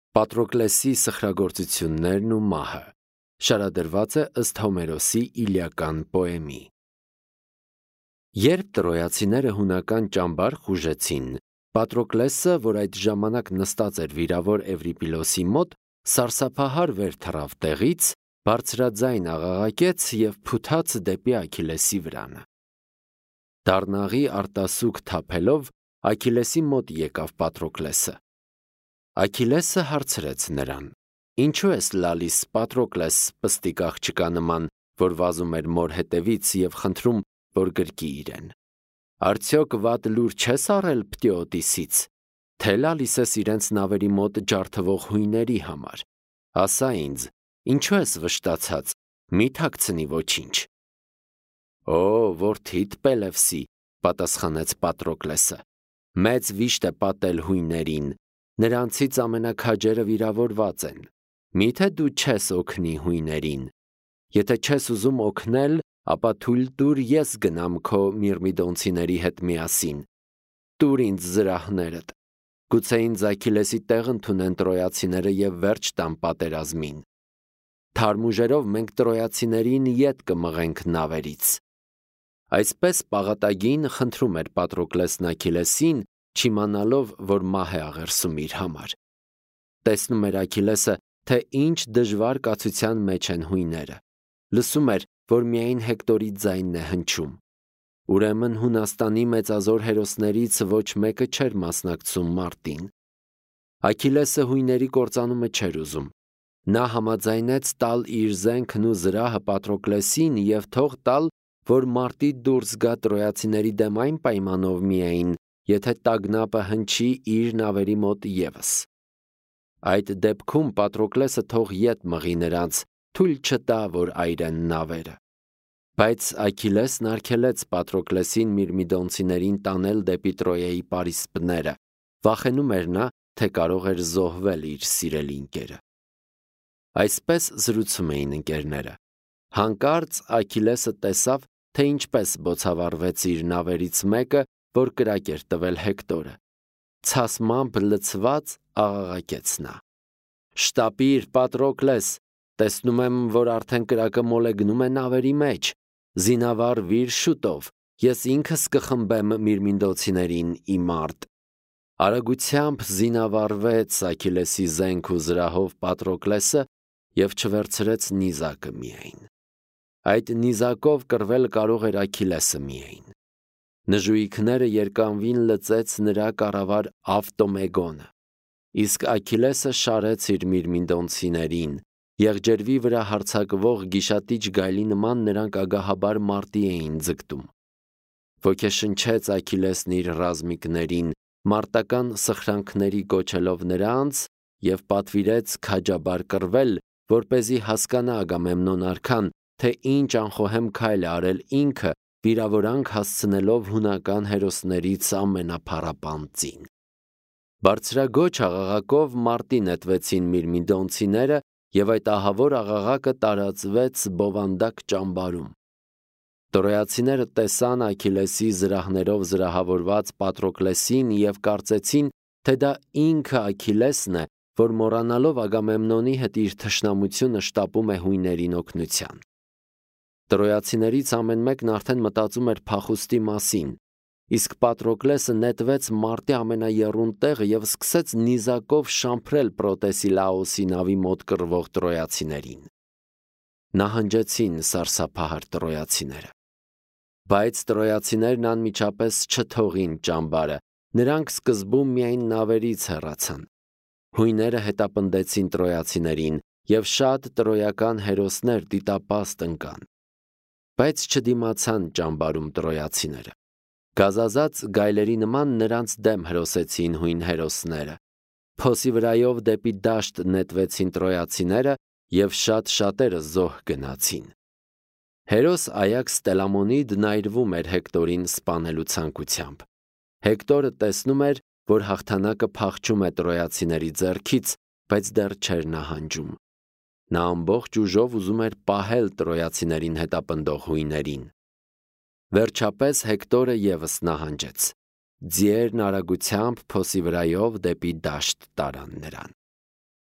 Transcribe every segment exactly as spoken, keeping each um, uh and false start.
Պատրոկլեսի սխրագործություններն ու մահը շարադրված է ըստ Հոմերոսի Իլիական պոեմի։ Երբ տրոյացիները հունական ճամբար խուժեցին, Պատրոկլեսը, որ այդ ժամանակ նստած էր վիրավոր Էվրիպիլոսի մոտ, սարսափահար վեր թռավ տեղից, բարձրաձայն աղաղակեց և փութաց դեպի Աքիլեսի վրանը։ Դառնաղի արտասուք թափելով Աքիլեսի մոտ եկավ Պատրոկլեսը։ Աքիլեսը հարցրեց նրան. «Ինչու ես լալիս, Պատրոկլես, պստիկ աղջկա նման, որ վազում էր մոր հետևից և խնդրում, որ գրկի իրեն։ Արդյոք վատ լուր չես առել Պտիոդիսից, թե լալիս ես իրենց նավերի մոտ ջարդվող հույների համար։ Ասա ինձ, ինչու ես վշտացած, մի թաքցնի ոչինչ»։ «Օ, որդիդ Պելևսի», պատասխանեց Պատրոկլեսը, «մեծ վիշտ է պատել հույներին, նրանցից ամենաքաջերը վիրավորված են։ Մի՞թե դու չես օգնի հույներին։ Եթե չես ուզում օգնել, ապա թույլ տուր ես գնամ քո Միրմիդոնցիների հետ միասին։ Տուր ինձ զրահներդ։ Գուցե ինձ Աքիլեսի տեղ ընդունեն տրոյացիները և վերջ տան պատերազմին։ Թարմ ուժերով մենք տրոյացիներին ետ կմղենք նավերից»։ Այսպես պաղատագին խնդրում էր Պատրոկլեսն Աքիլեսին, չիմանալով, որ մահ է աղերսում իր համար։ Տեսնում էր Աքիլեսը, թե ինչ դժվար կացության մեջ են հույները։ Լսում էր, որ միայն Հեկտորի ձայնն է հնչում։ Ուրեմն Հունաստանի մեծազոր հերոսներից ոչ մեկը չէր մասնակցում մարտին։ Աքիլեսը հույների կործանումը չէր ուզում։ Նա համաձայնեց տալ իր զենքն ու զրահը Պատրոկլեսին և թող տալ, որ մարտի դուրս գա տրոյացիների դեմ այն պայմանով միայն, եթե տագնապը հնչի իր նավերի մոտ ևս։ Այդ դեպքում Պատրոկլեսը թող ետ մղի նրանց, թույլ չտա, որ այրեն նավերը։ Բայց Աքիլեսն արգելեց Պատրոկլեսին Միրմիդոնցիներին տանել դեպի Տրոյայի պարիսպները, վախենում էր նա, թե կարող էր զոհվել իր սիրելի ընկերը։ Այսպես զրուցում էին ընկերները։ Հանկարծ Աքիլեսը տեսավ, թե ինչպես բոցավառվեց իր նավերից մեկը, որ կրակ էր տվել Հեկտորը։ Ցասմամբ լցված աղաղակեց նա. «Շտապիր, Պատրոկլես, տեսնում եմ, որ արդեն կրակը մոլեգնում է նավերի մեջ, զինավառվիր շուտով, ես ինքս կխմբեմ Միրմիդոնցիներին ի մարտ»։ Արագությամբ զինավառվեց Աքիլեսի զենք ու զրահով Պատրոկլեսը և չվերցրեց նիզակը միայն։ Այդ նիզակով կռվել կարող էր Աքիլեսը միայն։ Նժույգները երկանվին լծեց նրա կառավար Ավտոմեգոնը, իսկ Աքիլեսը շարեց իր Միրմիդոնցիներին, եղջերվի վրա հարձակվող գիշատիչ գայլի նման նրանք ագահաբար մարտի էին ձգտում։ Ոգեշնչեց Աքիլեսն իր ռազմիկներին, մարտական սխրանքների կոչելով նրանց և պատվիրեց քաջաբար կռվել, որպեսզի հասկանա Ագամեմնոն արքան, թե ինչ անխոհեմ քայլ է արել ինքը, վիրավորանք հասցնելով հունական հերոսներից ամենափառապանծին։ Բարձրագոչ աղաղակով մարտի նետվեցին Միրմիդոնցիները, և այդ ահավոր աղաղակը տարածվեց բովանդակ ճամբարում։ Տրոյացիները տեսան Աքիլեսի զրահներով զրահավորված Պատրոկլեսին և կարծեցին, թե դա ինքը Աքիլեսն է, որ մոռանալով Ագամեմնոնի հետ իր թշնամությունը շտապում է հույներին օգնության։ Տրոյացիներից ամեն մեկն արդեն մտածում էր փախուստի մասին, իսկ Պատրոկլեսը նետվեց մարտի ամենաեռուն տեղը և սկսեց նիզակով շամփրել Պրոտեսիլաոսի նավի մոտ կռվող տրոյացիներին։ Նահանջեցին սարսափահար տրոյացիները։ Բայց տրոյացիներն անմիջապես չթողին ճամբարը, նրանք սկզբում միայն նավերից հեռացան։ Հույները հետապնդեցին տրոյացիներին, և շատ տրոյական հերոսներ դիտապաստ ընկան։ Բայց չդիմացան ճամբարում տրոյացիները։ Գազազած գայլերի նման նրանց դեմ հրոսեցին հույն հերոսները։ Փոսի վրայով դեպի դաշտ նետվեցին տրոյացիները, և շատ շատերը զոհ գնացին։ Հերոս Այաքս Տելամոնիդն այրվում էր Հեկտորին սպանելու ցանկությամբ։ Հեկտորը տեսնում էր, որ հաղթանակը փախչում է տրոյացիների ձեռքից, բայց դեռ չէր նահանջում։ Նա ամբողջ ուժով ուզում էր պահել տրոյացիներին հետապնդող հույներին։ Վերջապես Հեկտորը ևս նահանջեց։ Ձիերն արագությամբ փոսի վրայով դեպի դաշտ տարան նրան։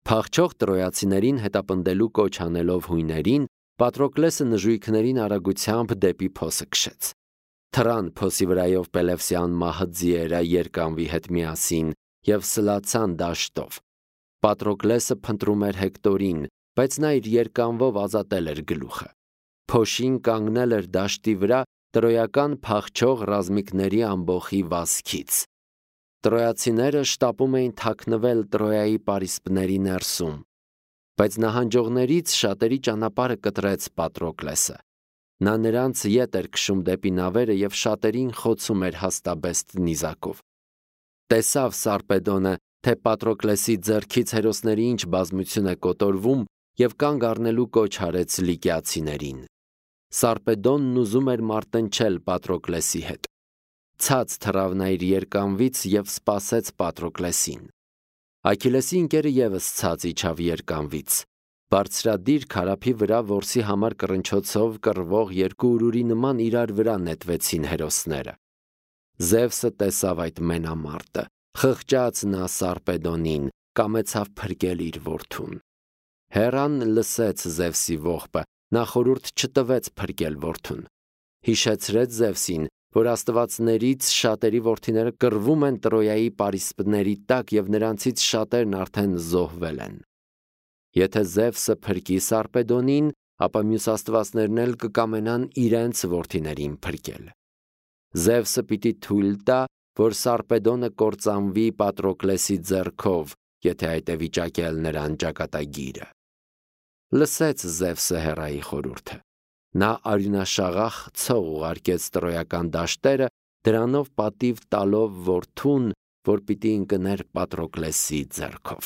Փախչող տրոյացիներին հետապնդելու կոչ անելով հույներին, Պատրոկլեսը նժույգներին արագությամբ դեպի փոսը քշեց։ Թռան փոսի վրայով Պելևսյան մահը ձիերը երկանվի հետ միասին և սլացան դաշտով։ Պատրոկլեսը փնտրում էր Հեկտորին, բայց նա իր երկանվով ազատել էր գլուխը։ Փոշին կանգնել էր դաշտի վրա տրոյական փախչող ռազմիկների ամբոխի վազքից։ Տրոյացիները շտապում էին թաքնվել Տրոյայի պարիսպների ներսում, բայց նահանջողներից շատերի ճանապարհը կտրեց Պատրոկլեսը։ Նա նրանց ետ էր քշում դեպի նավերը և շատերին խոցում էր հաստաբեստ նիզակով։ Տեսավ Սարպեդոնը, թե Պատրոկլեսի ձեռքից հերոսների ինչ բազմություն է կոտորվում և կանգ առնելու կոչ արեց լիկիացիներին։ Սարպեդոնն ուզում էր մարտնչել Պատրոկլեսի հետ։ Ցած թռավ նա իր երկանվից և սպասեց Պատրոկլեսին։ Աքիլեսի ընկերը ևս ցած իջավ երկանվից։ Բարձրադիր քարափի վրա որսի համար կռնչոցով կռվող երկու ուրուրի նման իրար վրա նետվեցին հերոսները։ Զևսը տեսավ այդ մենամարտը, խղճաց նա Սարպեդոնին, կամեցավ փրկել իր որդուն։ Հեռան լսեց Զևսի ողբը, նա խորհուրդ չտվեց փրկել որդուն։ Հիշեցրեց Զևսին, որ աստվածներից շատերի որդիները կռվում են Տրոյայի պարիսպների տակ և նրանցից շատերն արդեն զոհվել են։ Եթե Զևսը փրկի Սարպեդոնին, ապա մյուս աստվածներն էլ կկամենան իրենց որդիներին փրկել։ Զևսը պիտի թույլ տա, որ Սարպեդոնը կործանվի Պատրոկլեսի ձեռքով, եթե այդ է վիճակել նրան ճակատագիրը։ Լսեց Զևսը Հեռայի խորհուրդը։ Նա արյունաշաղախ ցող ուղարկեց տրոյական դաշտերը, դրանով պատիվ տալով որդուն, որ պիտի ընկներ Պատրոկլեսի ձեռքով։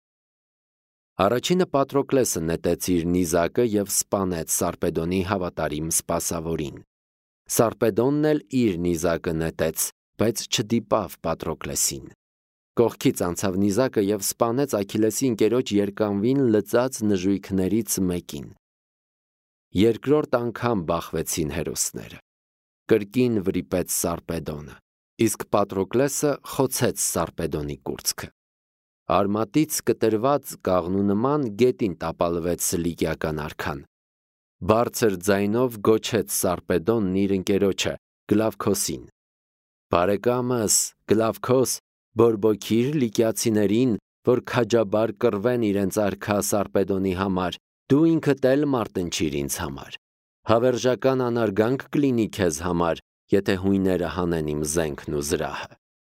Առաջինը Պատրոկլեսը նետեց իր նիզակը և սպանեց Սարպեդոնի հավատարիմ սպասավորին։ Սարպեդոնն էլ իր նիզակը նետեց, բայց չդիպավ Պատրոկլեսին։ Կողքից անցավ նիզակը և սպանեց Աքիլեսի ընկերոջ երկանվին լծած նժույգներից մեկին։ Երկրորդ անգամ բախվեցին հերոսները։ Կրկին վրիպեց Սարպեդոնը, իսկ Պատրոկլեսը խոցեց Սարպեդոնի կուրծքը։ Արմատից կտրված կաղնու նման գետին տապալվեց լիկիական արքան։ Բարձր ձայնով գոչեց Սարպեդոնն իր ընկերոջը Գլավքոսին. «Բարեկամս, Գլավքոս, բորբոքիր լիկիացիներին, որ քաջաբար կռվեն իրենց արքա Սարպեդոնի համար, դու ինքդ էլ մարտնչիր ինձ համար։ Հավերժական անարգանք կլինի քեզ համար, եթե հույները հանեն իմ զենքն ու զրահը»։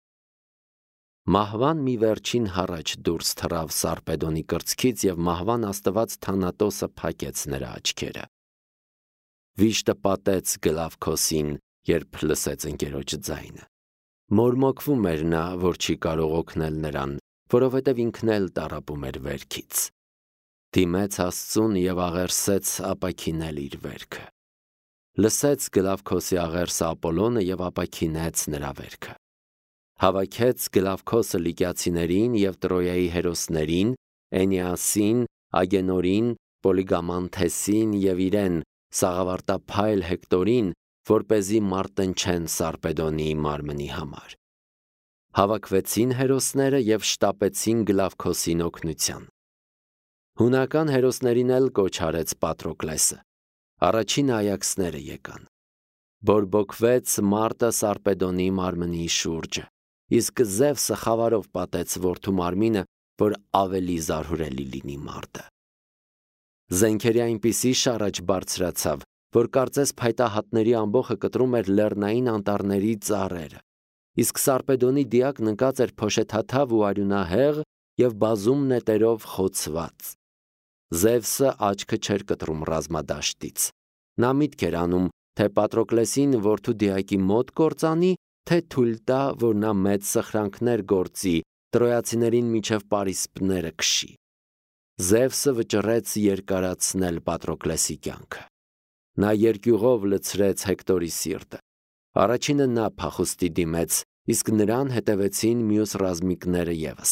Մահվան մի վերջին հառաչ դուրս թռավ Սարպեդոնի կրծքից և մահվան աստված Թանատոսը փակեց նրա աչքերը։ Վիշտը պատեց Գլավքոսին, երբ լսեց ընկերոջ ձայնը։ Մորմոքվում էր նա, որ չի կարող օգնել նրան, որովհետև ինքն էլ տառապում էր վերքից։ Դիմեց Աստծուն և աղերսեց ապաքինել իր վերքը։ Լսեց Գլավքոսի աղերսը Ապոլոնը և ապաքինեց նրա վերքը։ Հավաքեց Գլավքոսը լիկիացիներին և Տրոյայի հերոսներին, Էնիասին, Ագենորին, Պոլիգամանթեսին և իրեն, սաղավարտափայլ Հեկտորին, որպեսզի մարտնչեն Սարպեդոնի մարմնի համար։ Հավաքվեցին հերոսները և շտապեցին Գլավքոսին օգնության։ Հունական հերոսներին էլ կոչ արեց Պատրոկլեսը։ Առաջին այաքսները եկան։ Բորբոքվեց մարտը Սարպեդոնի մարմնի շուրջը, իսկ Զևսը խավարով պատեց որդու մարմինը, որ ավելի զարհուրելի լինի մարտը։ Զենքերի այնպիսի շառաչ բարձրացավ, որ կարծես փայտահատների ամբոխը կտրում էր լեռնային անտառների ծառերը, իսկ Սարպեդոնի դիակն ընկած էր փոշեթաթավ ու արյունահեղ և բազում նետերով խոցված։ Զևսը աչքը չէր կտրում ռազմադաշտից։ Նա միտք էր անում, թե Պատրոկլեսին որդու դիակի մոտ կործանի, թե թույլ տա, որ նա մեծ սխրանքներ գործի, տրոյացիներին մինչև պարիսպները քշի։ Զևսը վճռեց երկարացնել Պատրոկլեսի կյանքը։ Նա երկյուղով լցրեց Հեկտորի սիրտը։ Առաջինը նա փախուստի դիմեց, իսկ նրան հետևեցին մյուս ռազմիկները ևս։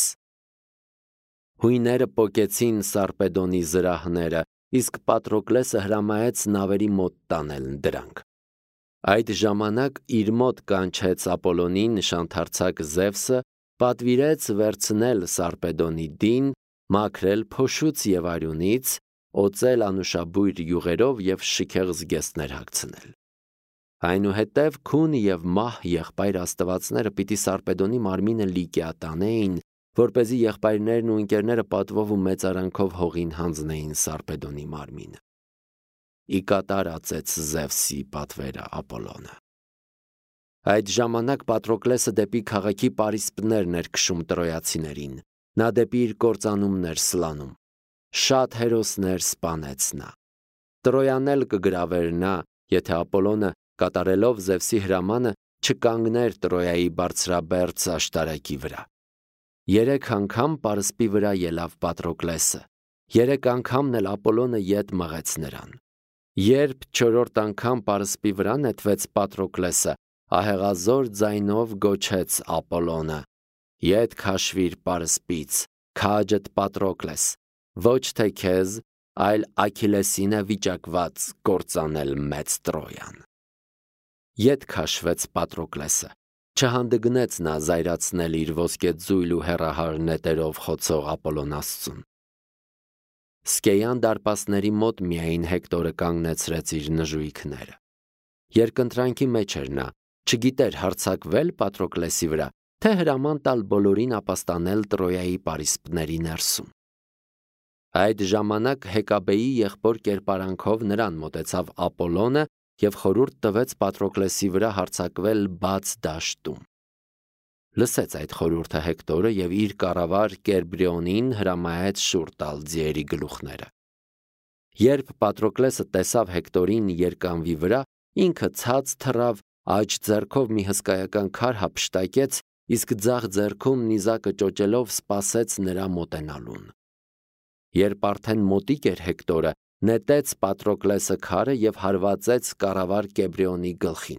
Հույները պոկեցին Սարպեդոնի զրահները, իսկ Պատրոկլեսը հրամայեց նավերի մոտ տանել դրանք։ Այդ ժամանակ իր մոտ կանչեց Ապոլոնին նշանթարցակ Զևսը, պատվիրեց վերցնել Սարպեդոնի դին մաքրել փոշուց եւ արյունից, օծել անուշաբույր յուղերով եւ շքեղ զգեստներ հագցնել։ Այնուհետև քուն եւ մահ եղբայր աստվածները պիտի Սարպեդոնի մարմինը լիկիատանեին, որպեսզի եղբայրներն ու ընկերները պատվով ու մեծարանքով հողին հանձնեին Սարպեդոնի մարմինը։ Ի կատար ածեց Զևսի պատվերը Ապոլոնը։ Այդ ժամանակ Պատրոկլեսը դեպի քաղաքի պարիսպներն էր քշում տրոյացիներին, նա դեպի իր կործանումներ սլանում։ Շատ հերոսներ սպանեց նա։ Տրոյան էլ կգրավեր նա, եթե Ապոլոնը, կատարելով Զևսի հրամանը, չկանգներ Տրոյայի բարձրաբերձ աշտարակի վրա։ Երեք անգամ պարսպի վրա ելավ Պատրոկլեսը, երեք անգամն էլ Ապոլոնը ետ մղեց նրան։ Երբ չորրորդ անգամ պարսպի վրա նետվեց Պատրոկլեսը, ահեղազոր ձայնով գոչեց Ապոլոնը. «Ետ քաշվիր պարսպից, քաջդ Պատրոկլես, ոչ թե քեզ, այլ Աքիլեսին է վիճակված կործանել մեծ Տրոյան»։ Ետ քաշվեց Պատրոկլեսը, չհանդգնեց նա զայրացնել իր ոսկեձույլ ու հեռահար նետերով խոցող Ապոլոն աստծուն։ Սկեյան դարպասների մոտ միայն Հեկտորը կանգնեցրեց իր նժույգները։ Երկընտրանքի մեջ էր նա, չգիտեր հարձակվել Պատրոկլեսի վրա, թե հրաման տալ բոլորին ապաստանել Տրոյայի պարիսպների ներսում։ Այդ ժամանակ Հեկաբեի եղբոր կերպարանքով նրան մոտեցավ Ապոլոնը և խորհուրդ տվեց Պատրոկլեսի վրա հարձակվել բաց դաշտում։ Լսեց այդ խորհուրդը Հեկտորը և իր կառավար Կերբրիոնին հրամայեց շուռ տալ ձիերի գլուխները։ Երբ Պատրոկլեսը տեսավ Հեկտորին երկանվի վրա, ինքը ցած թռավ, աջ ձեռքով մի հսկայական քար հափշտակեց, իսկ ձախ ձեռքում նիզակը ճոճելով սպասեց նրա մոտենալուն։ Երբ արդեն մոտիկ էր Հեկտորը, նետեց Պատրոկլեսը քարը և հարվածեց կառավար Կերբրիոնի գլխին։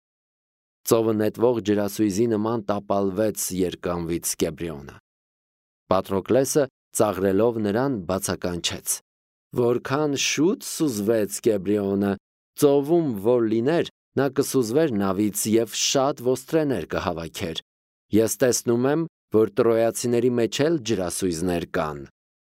Ծովը նետվող ջրասույզի նման տապալվեց երկանվից Կերբրիոնը։ Պատրոկլեսը ծաղրելով նրան բացականչեց. «Որքան շուտ սուզվեց Կերբրիոնը, ծովում որ լիներ, նա կսուզվեր նավից և շատ ոստրեներ կհավաքեր։ Ես տեսնում եմ, որ տրոյացիների մեջ էլ ջրասույզներ կան»։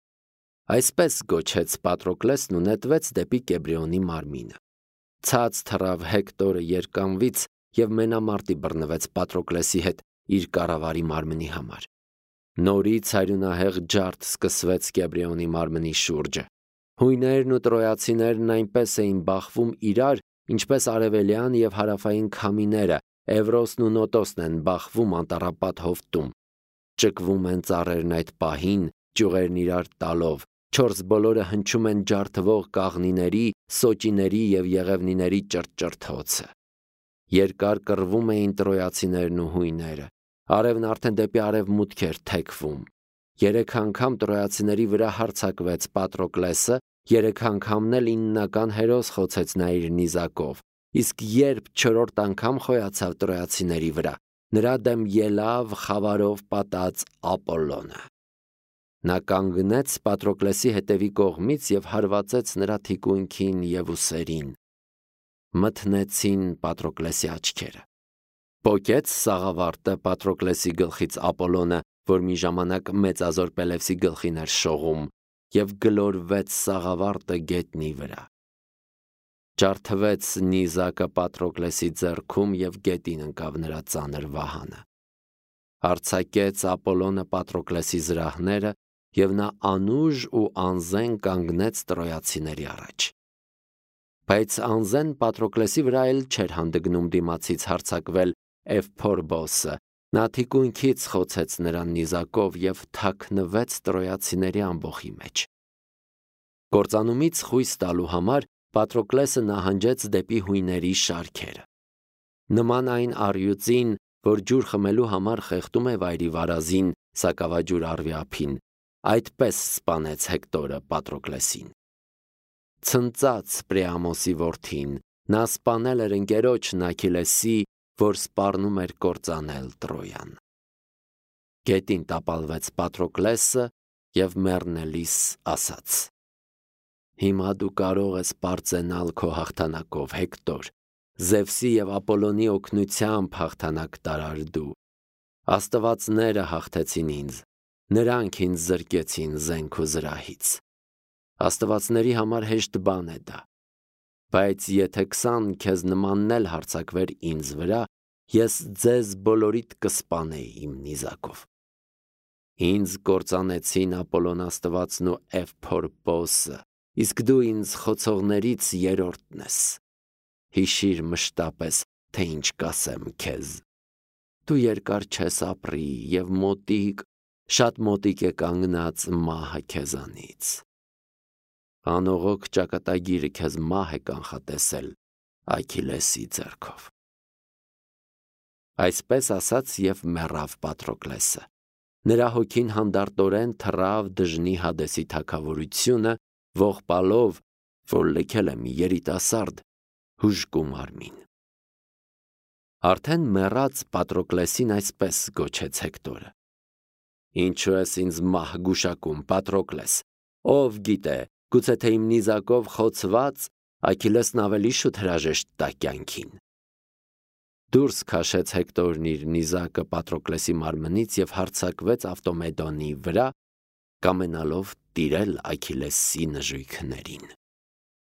Այսպես գոչեց Պատրոկլեսն ու նետվեց դեպի Կերբրիոնի մարմինը։ Ցած թռավ Հեկտորը երկանվից և մենամարտի բռնվեց Պատրոկլեսի հետ իր կառավարի մարմնի համար։ Նորից արյունահեղ ջարդ սկսվեց Կերբրիոնի մարմնի շուրջը։ Հույներն ու տրոյացիներն այնպես էին բախվում իրար, ինչպես արևելյան և հարավային քամիները, Էվրոսն ու Նոտոսն են բախվում անտառապատ հովտում։ Ճկվում են ծառերն այդ պահին, ճյուղերն իրար տալով, չորս բոլորը հնչում են ջարդվող կաղնիների, սոճիների և եղևնիների ճրճրթոցը։ Երկար կռվում էին տրոյացիներն ու հույները, արևն արդեն դեպի արևմուտք էր թեքվում։ Երեք անգամ տրոյացիների վրա հարձակվեց Պատրոկլեսը, երեք անգամն էլ իննական հերոս խոցեց նա իր նիզակով, իսկ երբ չորրորդ անգամ խոյացավ տրոյացիների վրա, նրա դեմ ելավ խավարով պատած Ապոլոնը։ Նա կանգնեց Պատրոկլեսի հետևի կողմից և հարվածեց նրա թիկունքին և ուսերին։ Մթնեցին Պատրոկլեսի աչքերը։ Պոկեց սաղավարտը Պատրոկլեսի գլխից Ապոլոնը, որ մի ժամանակ մեծազոր Պելևսի գլխին էր շողում, և գլորվեց սաղավարտը գետնի վրա։ Ջարդվեց նիզակը Պատրոկլեսի ձեռքում և գետին ընկավ նրա ծանր վահանը։ Արձակեց Ապոլոնը Պատրոկլեսի զրահները, և նա անուժ ու անզեն կանգնեց տրոյացիների առաջ։ Բայց անզեն Պատրոկլեսի վրա էլ չէր հանդգնում դիմացից հարձակվել Էվփորբոսը, նա թիկունքից խոցեց նրան նիզակով և թաքնվեց տրոյացիների ամբոխի մեջ։ Կործանումից խույս տալու համար Պատրոկլեսը նահանջեց դեպի հույների շարքերը։ Նման այն առյուծին, որ ջուր խմելու համար խեղդում է վայրի վարազին, սակավաջուր առվի ափին, այդպես սպանեց Հեկտորը Պատրոկլեսին։ Ցնծած Պրեամոսի որդին, նա սպանել էր ընկերոջն Աքիլեսի, որ սպառնում էր կործանել Տրոյան։ Գետին տապալվեց Պատրոկլեսը և մեռնելիս ասաց. «Հիմա դու կարող ես պարծենալ քո հաղթանակով, Հեկտոր, Զևսի և Ապոլոնի օգնությամբ հաղթանակ տարար դու։ Աստվածները հաղթեցին ինձ, Նրանք ինձ զրկեցին զենք ու զրահից։ Աստվածների համար հեշտ բան է դա։ Բայց եթե քսան քեզ նմանն էլ հարձակվեր ինձ վրա, ես ձեզ բոլորիդ կսպանեի իմ նիզակով։ Ինձ կործանեցին Ապոլոն աստվածն ու Էվփորպոսը, իսկ դու ինձ խոցողներից երրորդն ես։ Հիշիր մշտապես, թե ինչ կասեմ քեզ։ Դու երկար չես ապրի և մոտիկ, շատ մոտիկ է կանգնած մահը քեզանից։ Անողոք ճակատագիրը քեզ մահ է կանխատեսել Այքիլեսի ձեռքով։ Այսպես ասաց և մեռավ Պատրոկլեսը։ Նրա հոգին հանդարտորեն թռավ դժնի Հադեսի թագավորությունը, ողբալով, որ լքել է մի երիտասարդ հուժկու մարմին։ Արդեն մեռած Պատրոկլեսին այսպես գոչեց Հեկտորը. «Ինչու ես ինձ մահ գուշակում, Պատրոկլես, ով գիտե, գուցե թե իմ նիզակով խոցված Այքիլեսն ավելի շուտ հրաժեշտ տա կյանքին»։ Դուրս քաշեց Հեկտորն իր նիզակը Պատրոկլեսի մարմնից և հարձակվեց Ավտոմեդոնի վրա, կամենալով տիրել Այքիլեսի նժույգներին։